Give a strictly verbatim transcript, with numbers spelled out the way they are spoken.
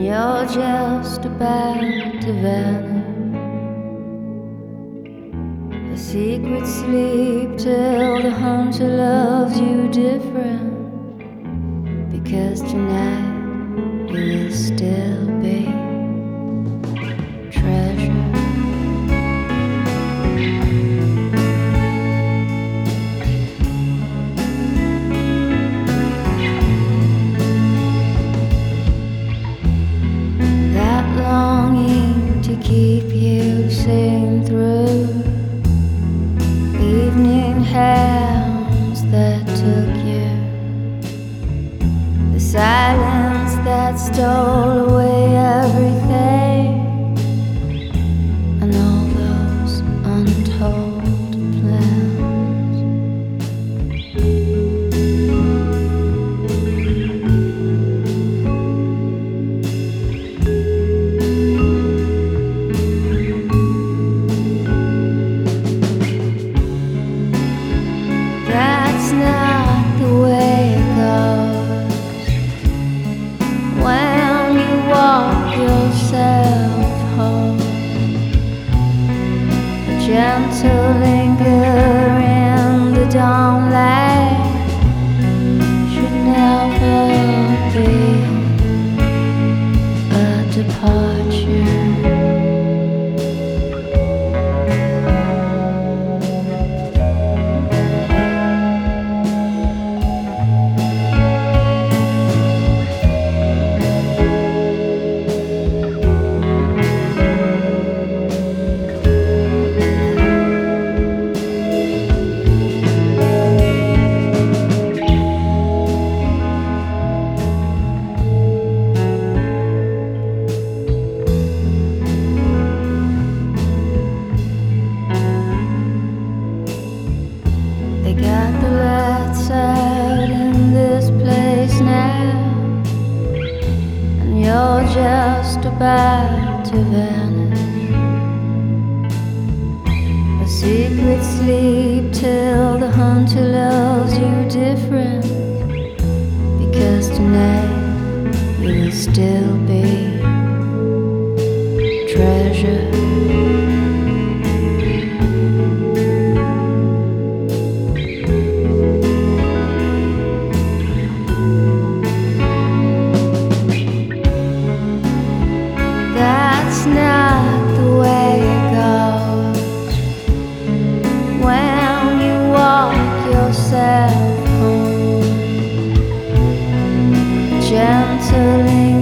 you're just about to vanish. A secret sleep till the hunter loves you different, because tonight you will still be treasure. That longing to keep you sane through evening hands that took you, the silence that stole away everything, and all those untold plans. That's not the way it goes when you walk yourself home. A gentle linger in the dawn light should never be a departure. They got the lights out in this place now, and you're just about to vanish. A secret sleep till the hunter loves you different, because tonight you will still be treasure. That's not the way it goes when you walk yourself home. Gentle